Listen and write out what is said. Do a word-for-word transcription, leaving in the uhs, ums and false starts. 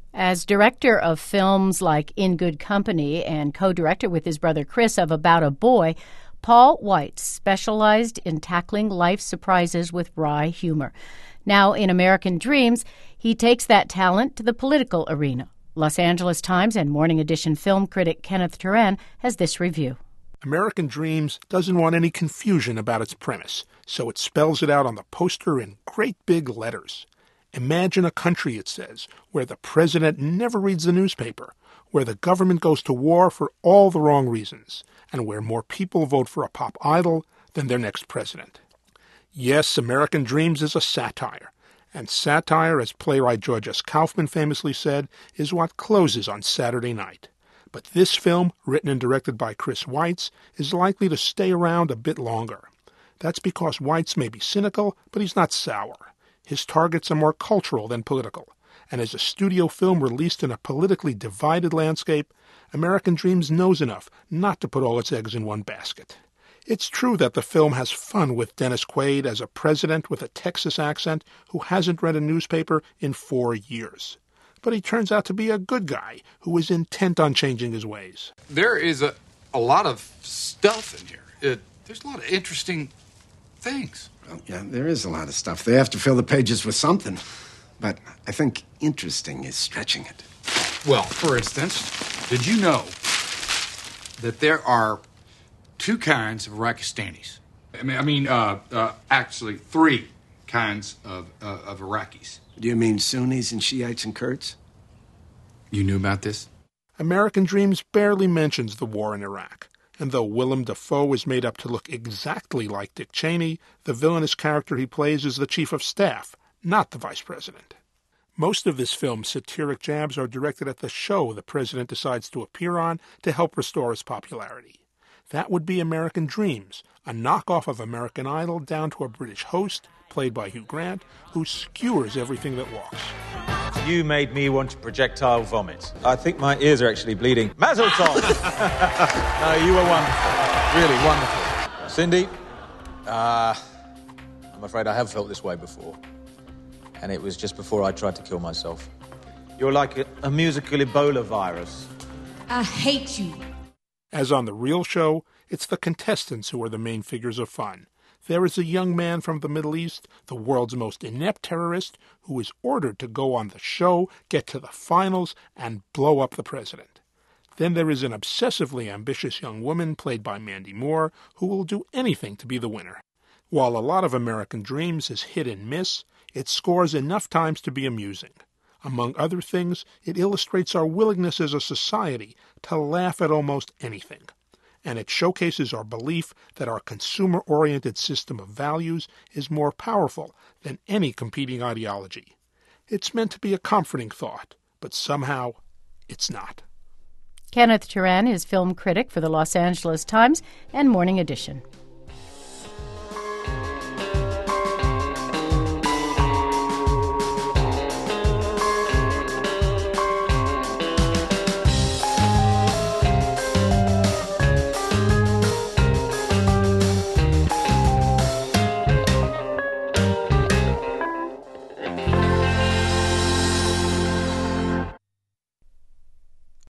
As director of films like In Good Company and co-director with his brother Chris of About a Boy, Paul Weitz specialized in tackling life surprises with wry humor. Now, in American Dreams, he takes that talent to the political arena. Los Angeles Times and Morning Edition film critic Kenneth Turan has this review. American Dreams doesn't want any confusion about its premise, so it spells it out on the poster in great big letters. Imagine a country, it says, where the president never reads the newspaper, where the government goes to war for all the wrong reasons, and where more people vote for a pop idol than their next president. Yes, American Dreams is a satire, and satire, as playwright George S. Kaufman famously said, is what closes on Saturday night. But this film, written and directed by Chris Weitz, is likely to stay around a bit longer. That's because Weitz may be cynical, but he's not sour. His targets are more cultural than political, and as a studio film released in a politically divided landscape, American Dreams knows enough not to put all its eggs in one basket. It's true that the film has fun with Dennis Quaid as a president with a Texas accent who hasn't read a newspaper in four years. But he turns out to be a good guy who is intent on changing his ways. There is a, a lot of stuff in here. It, there's a lot of interesting things. Well, yeah, there is a lot of stuff. They have to fill the pages with something. But I think interesting is stretching it. Well, for instance, did you know that there are two kinds of Iraqistanis? I mean, I mean, uh, uh, actually, three kinds of, uh, of Iraqis. Do you mean Sunnis and Shiites and Kurds? You knew about this? American Dreams barely mentions the war in Iraq. And though Willem Dafoe is made up to look exactly like Dick Cheney, the villainous character he plays is the chief of staff, not the vice president. Most of this film's satiric jabs are directed at the show the president decides to appear on to help restore his popularity. That would be American Dreams, a knockoff of American Idol down to a British host, played by Hugh Grant, who skewers everything that walks. You made me want to projectile vomit. I think my ears are actually bleeding. Mazel tov! No, you were wonderful. Really wonderful. Cindy, uh, I'm afraid I have felt this way before. And it was just before I tried to kill myself. You're like a, a musical Ebola virus. I hate you. As on The Real Show, it's the contestants who are the main figures of fun. There is a young man from the Middle East, the world's most inept terrorist, who is ordered to go on the show, get to the finals, and blow up the president. Then there is an obsessively ambitious young woman, played by Mandy Moore, who will do anything to be the winner. While a lot of American Dreams is hit and miss, it scores enough times to be amusing. Among other things, it illustrates our willingness as a society to laugh at almost anything. And it showcases our belief that our consumer-oriented system of values is more powerful than any competing ideology. It's meant to be a comforting thought, but somehow it's not. Kenneth Turan is film critic for the Los Angeles Times and Morning Edition.